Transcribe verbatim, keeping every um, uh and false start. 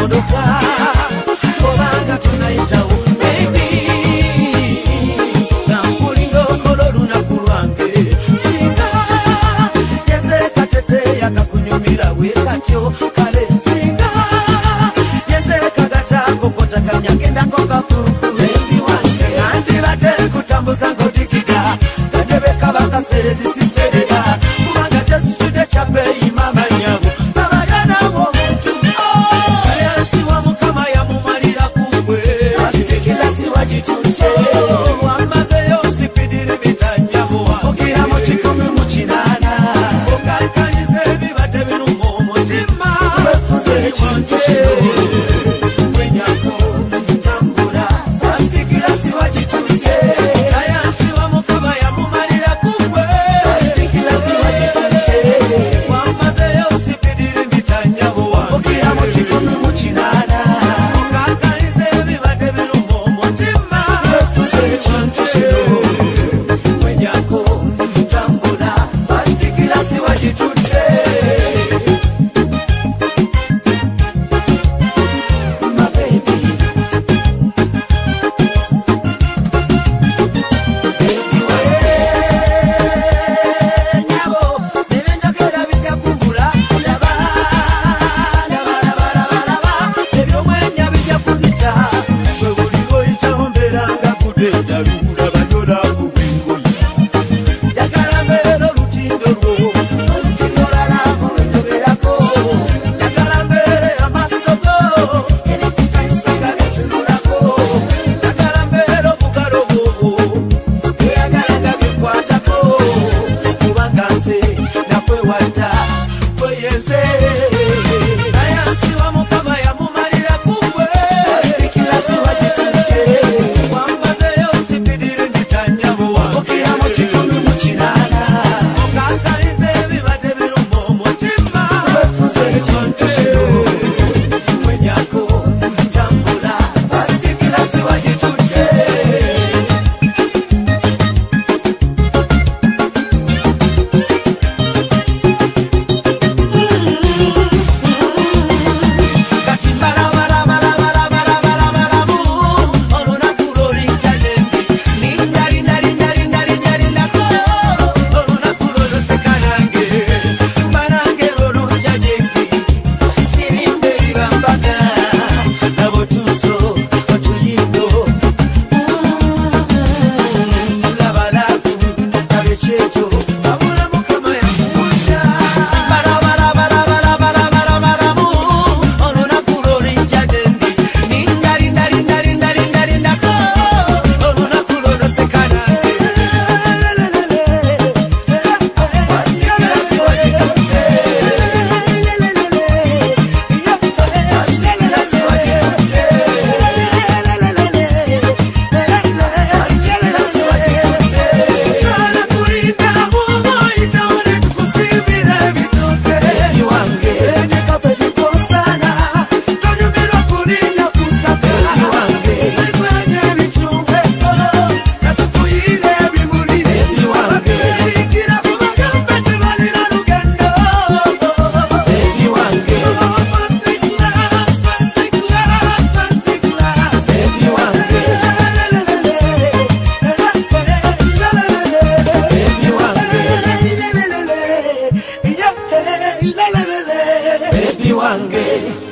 modoka obanga tunayitawo baby nampulinga okola olunaku lwange singa yeze katete yakakunyumira wekatyo kale singa yeze kagatako kotakanya gendako kafufu baby wange andibadde kutambuza ngodikiga gadebe kabaka serezi siserera kubanga tesitude kyabeeyi mama nyabo abayanawo omuntu kayansi wa mukama yamumalira kugwe asitikilasi wagitunze wamazeyo sipidiri mitanyabo ogira mu kikumi mu kinaana okankaniza ebibadde biruma omutima wefuze ekintu kino wenyako ntambula asitikilasi wagitunze kayansi wa mukama yamumalira kugwe asitikilasi wagitunze wamazeyo sipidiri mitanyabo ogira mu kikumi mu kinaana okankaniza ebibadde biruma omutima wefuze ekintu kino wenyako ntambula asitikilasi wagitunze my baby nyabo nebenjogera bijja kumbula laba laba laba laba laba ebyomwenya bijja kuzita gwe buli lwoyitawo mbeera nga kudeja lulaba nyolavu bwingoyi njagala mbeera olutindo lwo olutindo lala olwenjogerako njagala mbeera amaaso go ebikusanyusa nga bitunulako njagala mbeera obugalo bwo eyagala nga bikwatako kubanga nze nakwewadda kweyenze nayansi wa mukama yamumalira kugwe asitikilasi wagitunze wamazeyo sipidiri mitanyabo okira mu kikumi mu kinaana okankaniza ebibadde biruma omutima wefuze ekintu kino wenyako ntambula asitikilasi wagitunze kati mbalabalabalabalabalamu olunaku lwolijja gyembi linda linda linda linda linda lindako olunaku lwoloseka nange mbanange lwolujja gyembi sirimbe libambaga nabo tuso otuyindo labalavu nabekyejo babula mukama yamuwunda mbalabalabalabalabalamu olunaku lwolijja gyembi linda linda linda linda linda lindako olunaku lwoloseka nange asitikilasi wagitunze asitikilasi wagitunze asitikilasi wagitunze sana kulinda mumoyitawo ne tukusimbira ebitooke baby wange nekapetikoosana tonyumirwa kulinda ku ttaka baby wange zikwenya ebitumbe natukuyira ebimuli baby wange ikira ku bagambe tebalina lugendo baby wange first class first class first class baby wange baby wange baby wange